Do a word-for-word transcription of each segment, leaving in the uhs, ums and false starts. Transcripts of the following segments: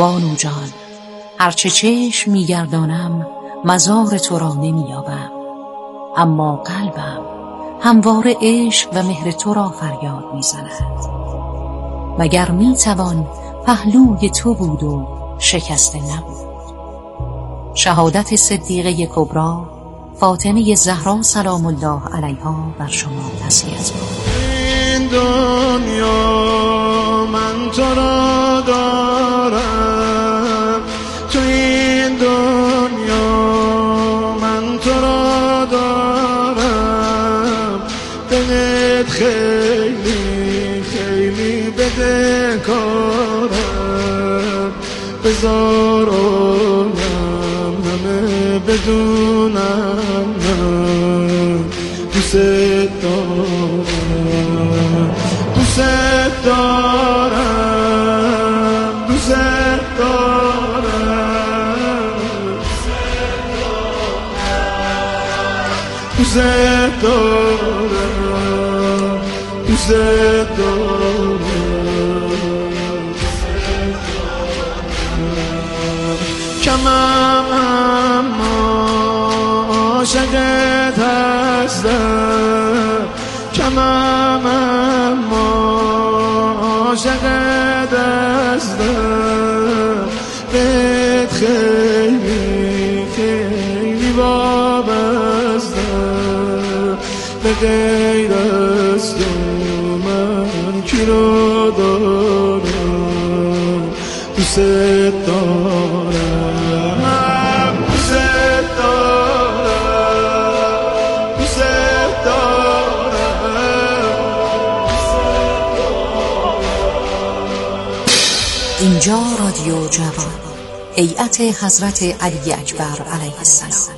بانو جان، هرچه چشم میگردانم مزار تو را نمییابم، اما قلبم همواره عشق و مهر تو را فریاد میزند. مگر میتوان پهلوی تو بود و شکسته نبود؟ شهادت صدیقه کبری فاطمه زهرا سلام الله علیها بر شما تسلیت باد. این دنیا من تو را دارم، تو این دنیا من تو را دارم، دلت خیلی خیلی بدهکارم، بذار عالم همه بدونم من دوست دارم، دوست دارم، دوست دارم، دوست دارم، دوست دارم. کمم اما عاشقت هستم، کمم اما عاشقت هستم، بهت خیلی خیلی وابستم، به غیر از تو من کی رو دارم، دوست دارم، دوست دارم، دوست دارم. اینجا رادیو جوان، هیئت حضرت علی اکبر علیه السلام.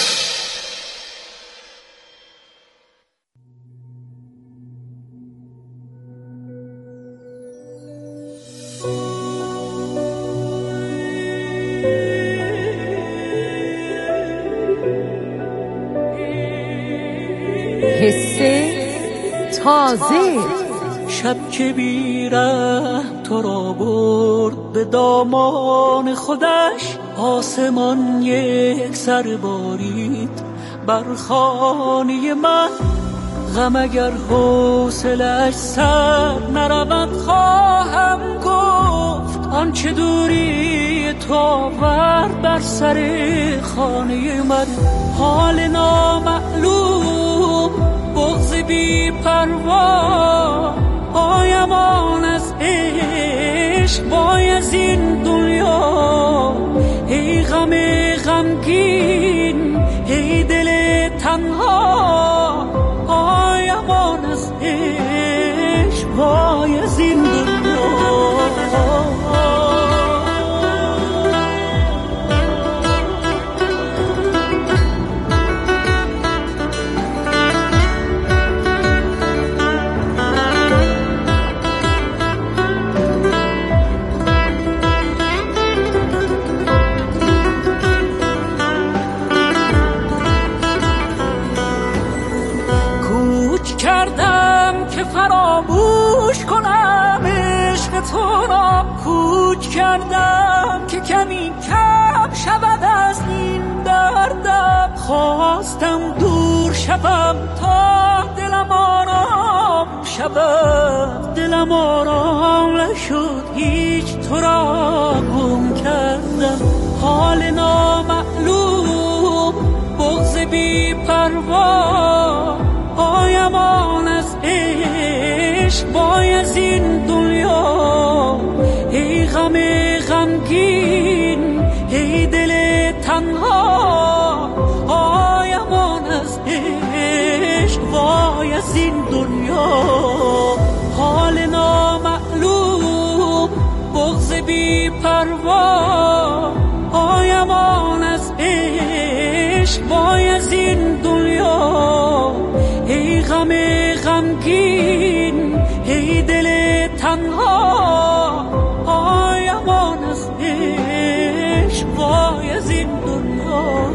حس تازه. شب که بی‌رحم تو را برد به دامان خودش، آسمان یک سر بارید بر خانه من. غم اگر حوصله‌اش سر نرود خواهم گفت، آنچه دوری تو آورد بر سر خانه من. حال نامعلوم، بغض بی پروا، پایمان از عشق وای از این دنیا. ای غم غمگین، ای دل تنها، پایمان از عشق وای از این دنیا. فراموش کنم عشق تو را، کوچ کردم که کمی کم شود از این دردم. خواستم دور شوم تا دلم آرام شود، دلم آرام نشد، هیچ تو را گم کردم. حال نامعلوم، بغض بی پروا، پایمان از عشق وای از این دنیا. ای غم غمگین، ای دل تنها، پایمان از عشق وای از این دنیا. حال نامعلوم، بغض بی پروا، پایمان از عشق وای از این دنیا. ای غم غمگین، ای دل تنها، پایمان از عشق وای از این دنیا.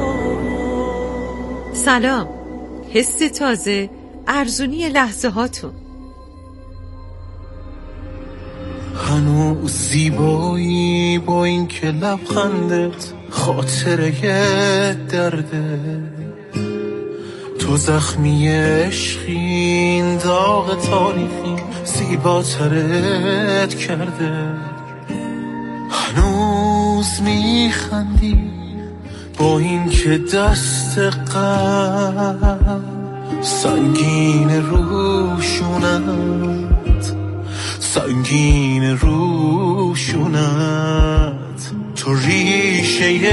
سلام، حس تازه، ارزونی لحظه هاتون. هنوز زیبایی نکنی با این که لبخندت خاطره درده. تو زخمی عشقین داغ تاریخی زیباترت کرده. هنوز میخندی با این که دست غم سنگین روشونت، سنگین روشونت. تو ریشه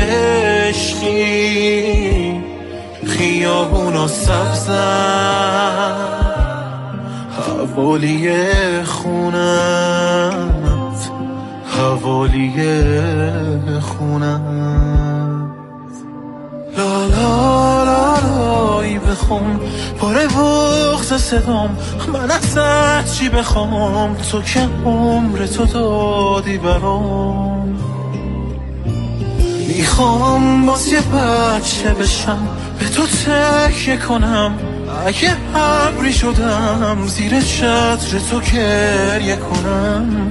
عشقی خیابونا سبزن، حوالی خونت، حوالی خونت. لا لا لا لای بخون پاره بغض صدام، من ازت چی بخوام تو که عمر تو دادی برام. میخوام باز یه بچه بشم به تو تکیه کنم، اگه ابری شدم زیر چتر تو گریه کنم.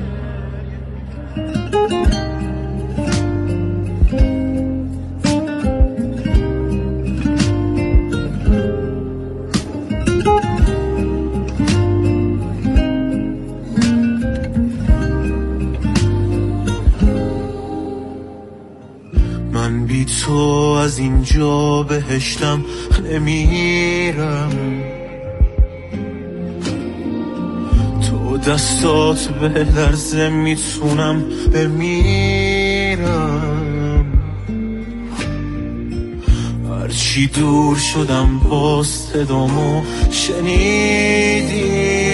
من بی تو از اینجا بهشتم نمیرم، تو دستات به لرزه میتونم بمیرم. هرچی دور شدم باز صدامو شنیدی،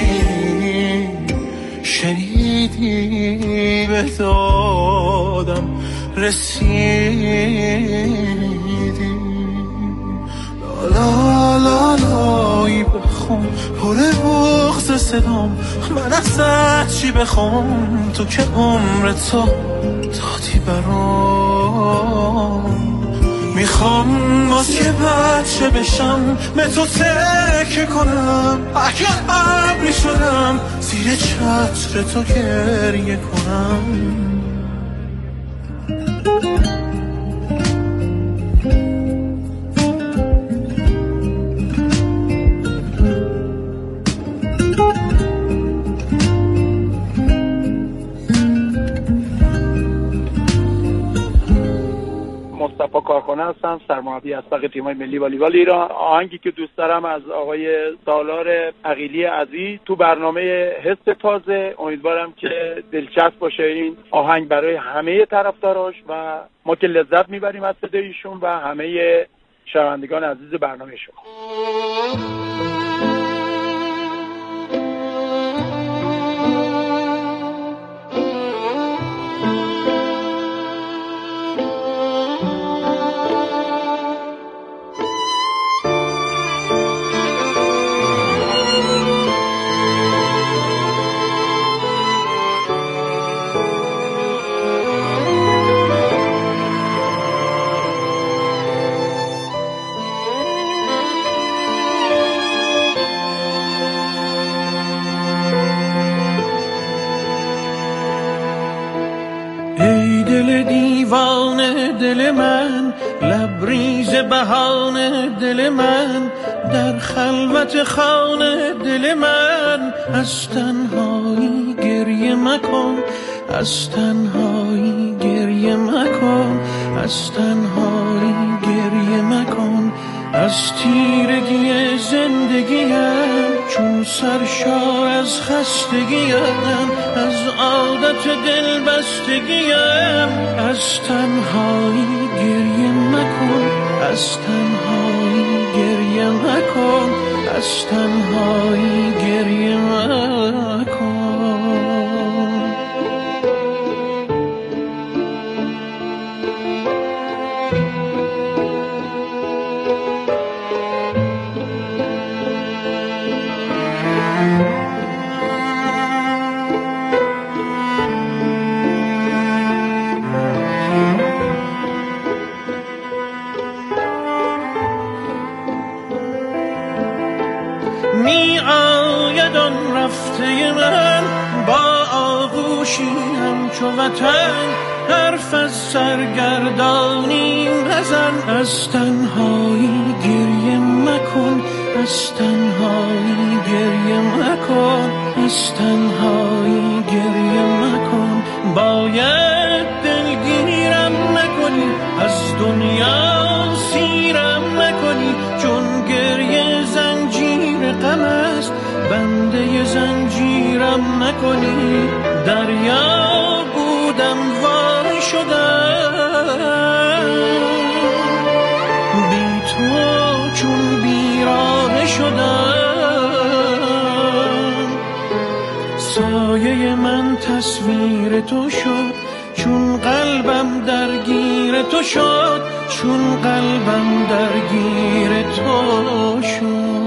شنیدی به دادم رسیدی. لا لا لای بخون پره بغض صدام، من ازت چی بخوام تو که عمر تو دادی برام. میخوام باز که بچه بشم به تو تکیه کنم، اگه ابری شدم زیر چتر تو گریه کنم. مصطفی کارخانه هستم، سرمربی اسبق تیم‌های ملی والیبال ایران. آهنگی که دوست دارم از آقای سالار عقیلی عزیز تو برنامه حس تازه، امیدوارم که دلچسب باشه این آهنگ برای همه طرفداراش و ما که لذت میبریم از صدایشون و همه شنوندگان عزیز برنامه شما. دل من لبریز بهانه، دل من در خلوت خانه، دل من از تنهایی گریه مکن، از تنهایی گریه مکن، از تنهایی گریه مکن. از تیرگی زندگیم چون سرشار از خستگیم، از عادت دل بستگیم. از تنهایی گریه مکن، از تنهایی گریه مکن، از تنهایی گریه مکن. چو وطن حرف از سرگردانی بزن. از تنهایی گریه مکن، از تنهایی گریه مکن، از تنهایی گریه مکن. باید دلگیرم نکنی، از دنیا سیرم نکنی، چون گریه زنجیر غم است بنده زنجیرم نکنی. دریا بودم وای شدم، بی تو چون بیراه شدم. سایه من تصویر تو شد، چون قلبم درگیر تو شد، چون قلبم درگیر تو شد.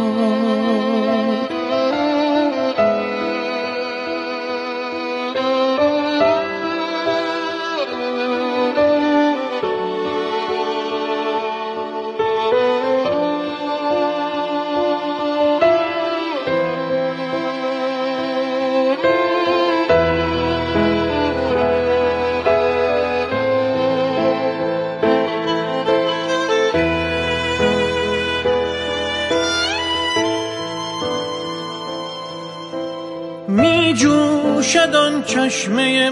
می جوشد آن چشمه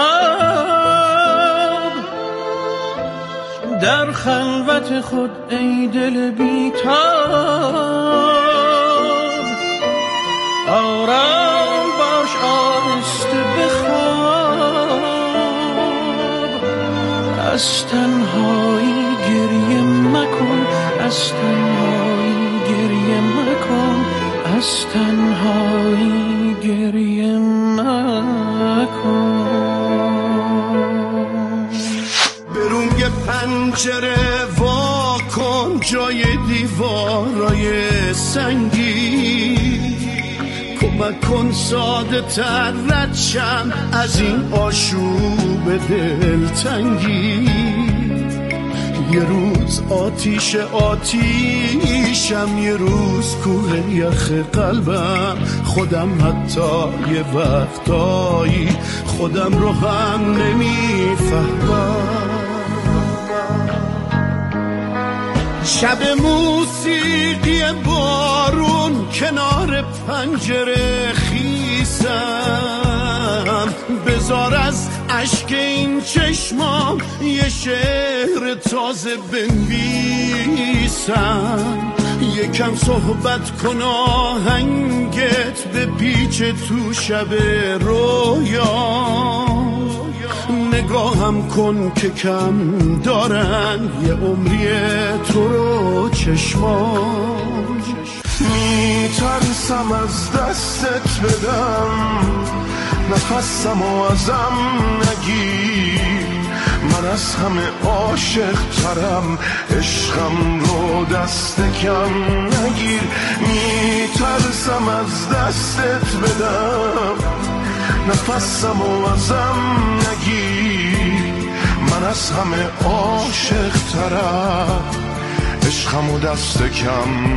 مهتاب در خلوت خود ای دل بیتاب. آرام باش آهسته بخواب، از تنهایی گریه مکن، از تنهایی گریه مکن، از تنهایی گریه مکن. به روی پنجره وا کن جای دیوارای سنگی، کمک کن ساده تر رد شم از این آشوب دلتنگی. یه روز آتیش آتیشم، یه روز کوه یخ قلبم. خودم حتی یه وقتایی خودم رو هم نمیفهمم. شب موسیقی بارون کنار پنجره خیسم، بذار از اشک این چشمام یه شعر تازه بنویسم. یکم صحبت کن آهنگت به پیچ تو شب رویا. نگاهم کن که کم دارن یه عمری تو رو چشمان. میترسم از دستت بدم، نفسم و ازم نگیر. من از همه عاشق ترم، عشقم رو دست کم نگیر. میترسم از دستت بدم، نفسم و ازم نگیر. من از همه عاشق ترم، عشقم و دست کم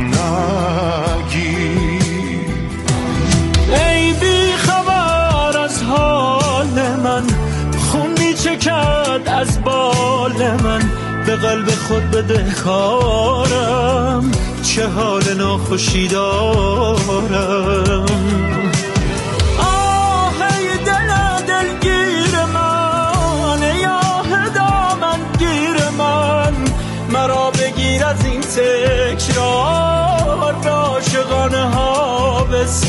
نگیر. ای بی خبر از حال من، خون می چکد از بال من. به قلب خود بدهکارم، چه حال ناخوشی دارم. آه ای دل دلگیر من، ای آه دامن گیر من. مرا بگیر از این تکرار عاشقانه ها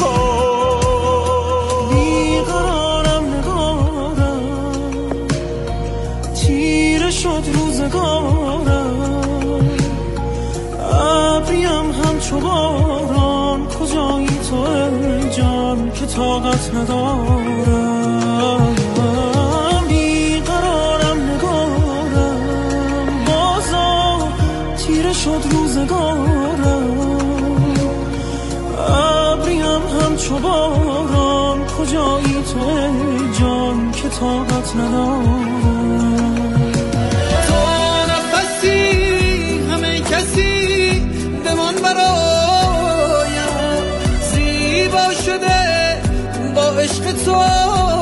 بسپار. بیقرارم نگارم، تیره شد روزگارم. ابریم همچو باران، کجایی تو ای جان که طاقت ندارم. بیقرارم نگارم، بازا تیره شد روزگارم. ابریم همچو باران، کجایی تو ای جان که طاقت ندارم. تو نفسی همه کسی بمان برایم، زیبا شده با عشق تو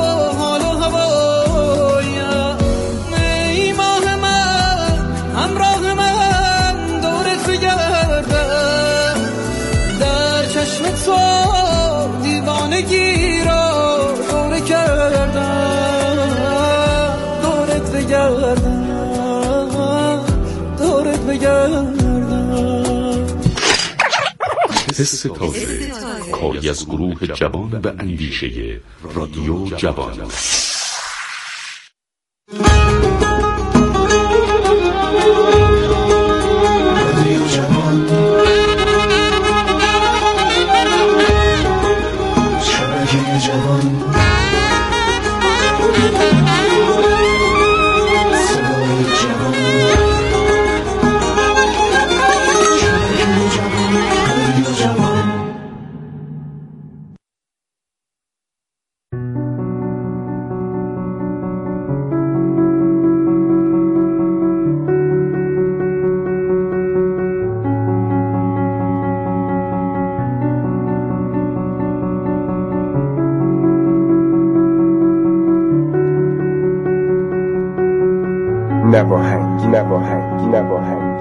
بگردم دورت بگردم. حس تازه کاری از گروه جوان به اندیشه رادیو جوان. نواهنگ نواهنگ نواهنگ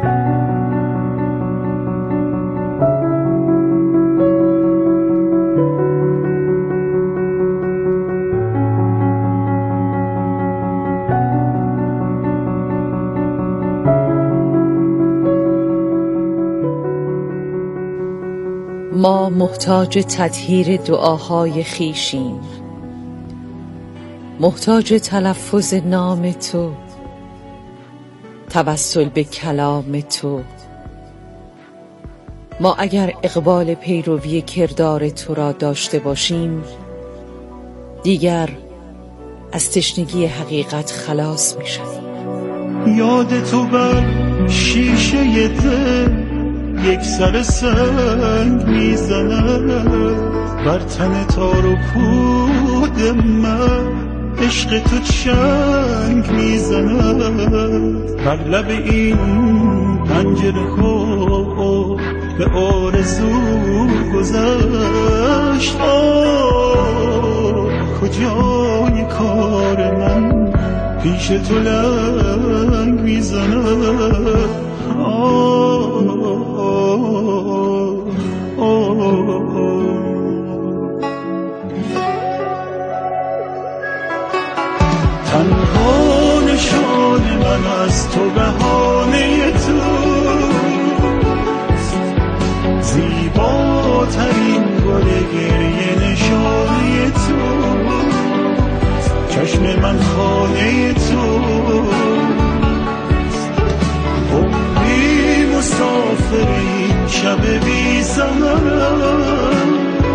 ما محتاج تطهیر دعاهای خیشیم، محتاج تلفظ نام تو، توسل به کلام تو. ما اگر اقبال پیروی کردار تو را داشته باشیم، دیگر از تشنگی حقیقت خلاص می شویم. یاد تو بر شیشه دل یک سر سنگ میزند، بر تن تار و پود من عشق تو چنگ میزند. بر لب این پنجره ها به آرزو گذشت، کجای کار من پیش تو لنگ میزند. تنها نشان من از تو بهانه تو، زیباترین گل گریه نشانه تو، چشم من خانه تو، عمری مسافر این شب بی زمان،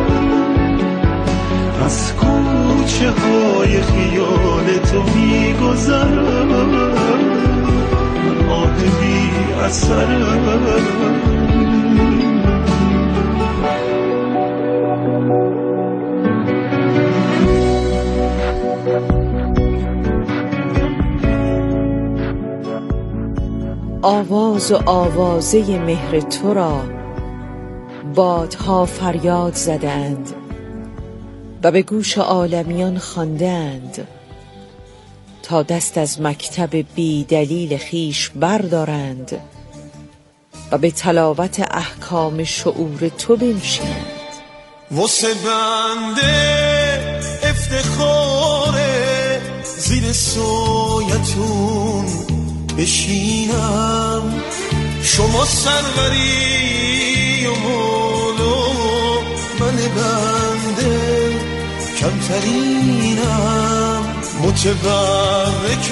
از کوچه های خیال تو می گذرم، آه بی اثرم. آواز و آوازه مهر تو را بادها فریاد زدند و به گوش عالمیان خواندند، تا دست از مکتب بی دلیل خیش بردارند و به تلاوت احکام شعور تو بنشینند. واسه بنده افتخاره زیر سایتون بشینم، شما سروری و مولا، من بنده کمترینم، متبرک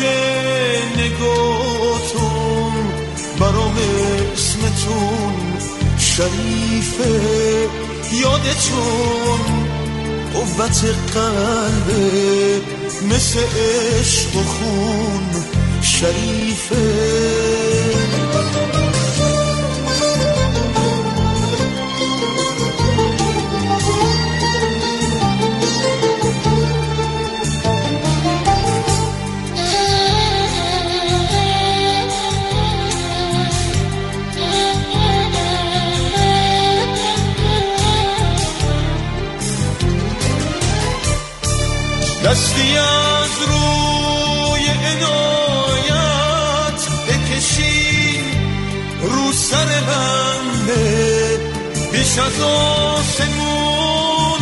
نگاتون برام اسمتون شریفه، یادتون قوت قلبه مثل عشق و خون شریفه. دستی از روی عنایت بکشین رو سر بنده، بیش از آسمون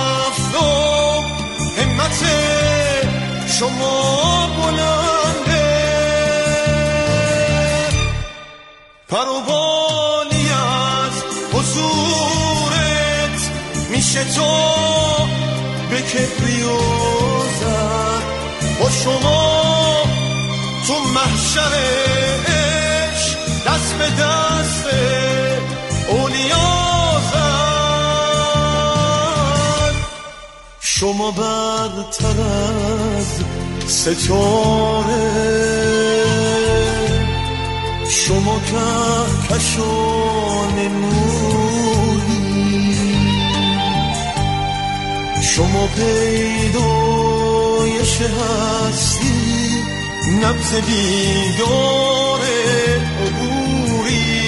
هفتم همت شما بلنده، پروبالی از حضورت میشه تو به کبریوزت با شما تو محشر عشق دست به دست اولیا زد. شما برتر از ستاره، شما کهکشان نوری، شما پیدایش هستی، نبض بیدار عبوری،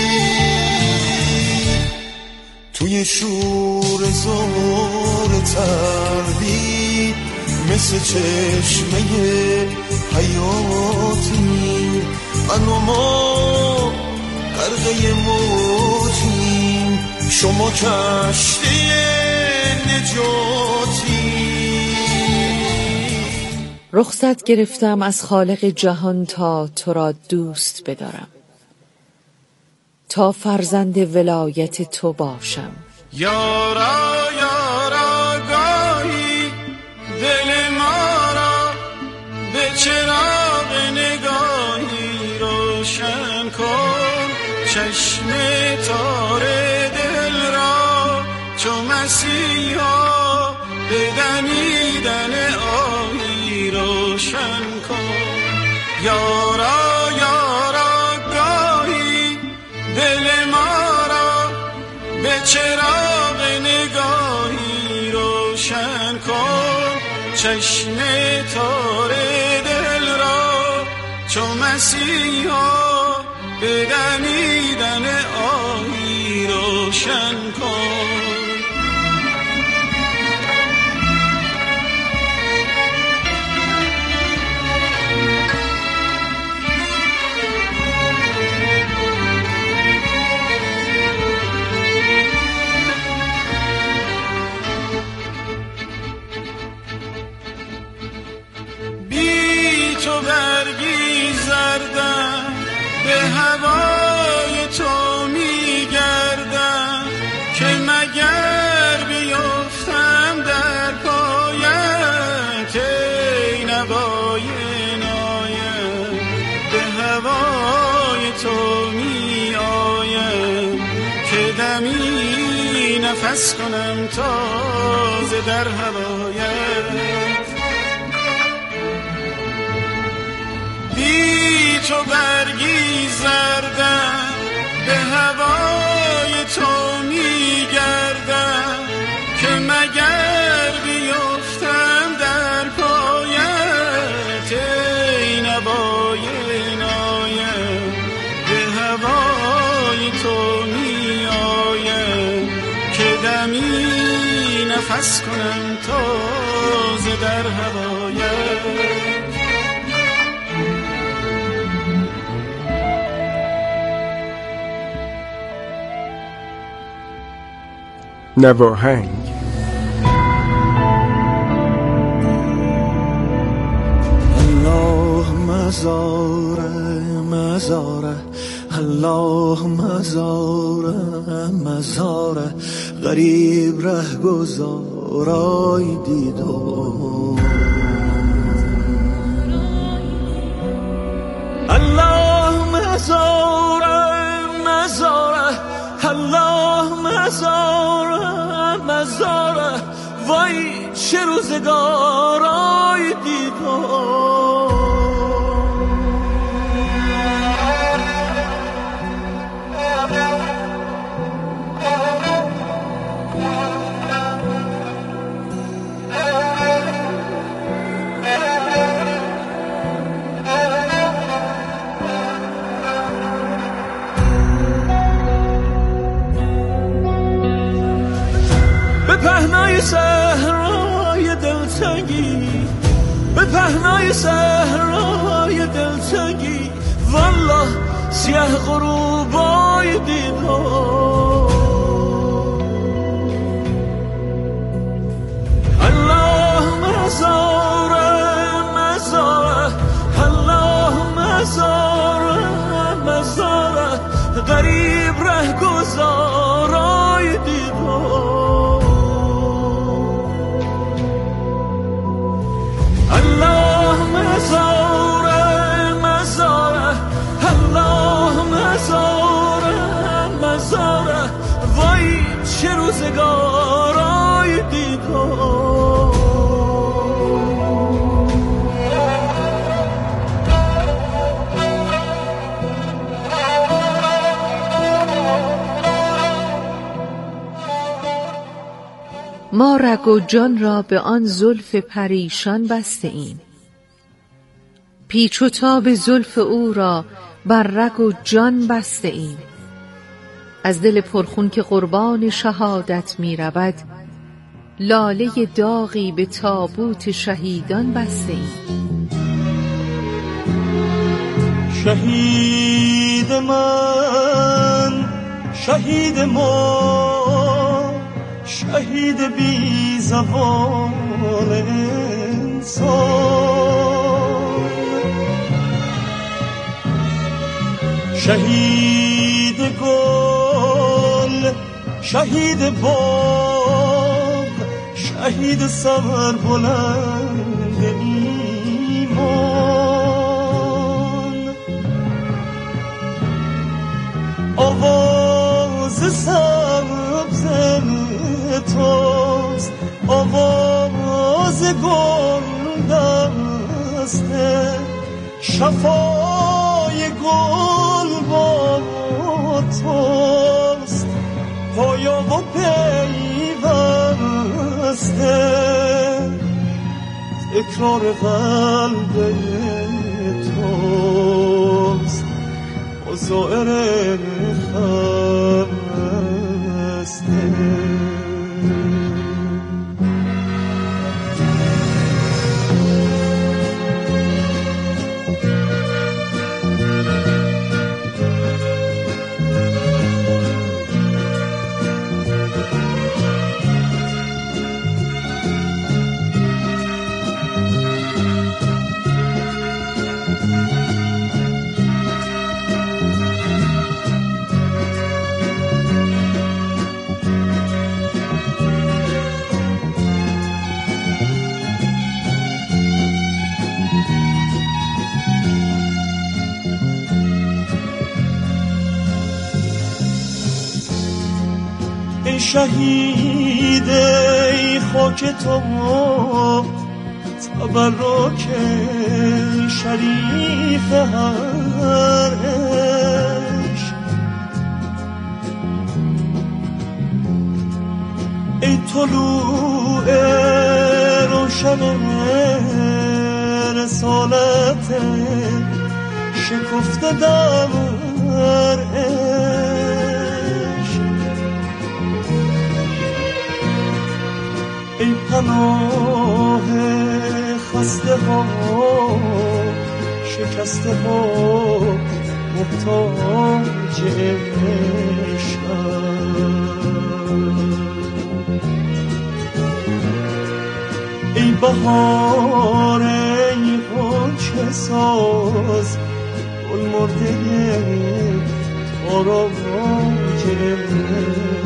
توی شور زار تردید مثل چشمه حیاتی، من و ما غرقه موجیم، شما کشتی نجاتی. رخصت گرفتم از خالق جهان تا تو را دوست بدارم، تا فرزند ولایت تو باشم. یارا یارا گاهی دل ما را به چراغ نگاهی روشن کن، چشم تاره دل را چو مسیحا به دمیدن آهی روشن کن. یارا یارا گاهی دل ما را به چراغ نگاهی روشن کن، چشم تاره دل را چو مسیحا به دمیدن آهی روشن کن. بی تو برگی زردم به هوای تو میگردم، که مگر بیفتم در پایت ای نوای نایم، به هوای تو می آیم، که دمی نفس کنم تازه در هوایت. بی تو برگی زردم به هوای تو میگردم، که مگر بیفتم در پایت ای نوای نایم، به هوای تو می آیم، که دمی نفس کنم تازه در هوایت. نواهنگ. الله مزاره مزاره، الله مزاره مزاره، غریب ره گذارای دیدم. الله مزاره مزاره، الله مزاره مزاره، وای چه روزگارای دیدم. به پهنای صحرای دلتنگی، به پهنای صحرای دلتنگی، والله سیاه غروبای دیدم. الله مزاره مزاره، الله مزاره مزاره، غریب ره گذارای دیدار. الله مزاره مزاره، الله مزاره مزاره، وای چه روزگارای دیدار. ما رگ و جان را به آن زلف پریشان بسته ایم، پیچ و تاب زلف او را بر رگ و جان بسته ایم. از دل پرخون که قربان شهادت می رود، لاله داغی به تابوت شهیدان بسته ایم. شهید من، شهید ما، شهید بی زبان انسان، شهید گل، شهید باغ، شهید سر بلند ایمان. آواز سبز توست، آواز گل دسته، شفای گل با توست، پایا و پیوسته، تکرار قلب توست و زائر خسته. ای شهید ای خاک تو تبرک شریف هر عشق، ای طلوع روشن رسالت شکفته در عشق، ای پناه خسته ها شکسته ها محتاج عشقم، ای بهار ای غنچه ساز گل مرده تاراج عشقم.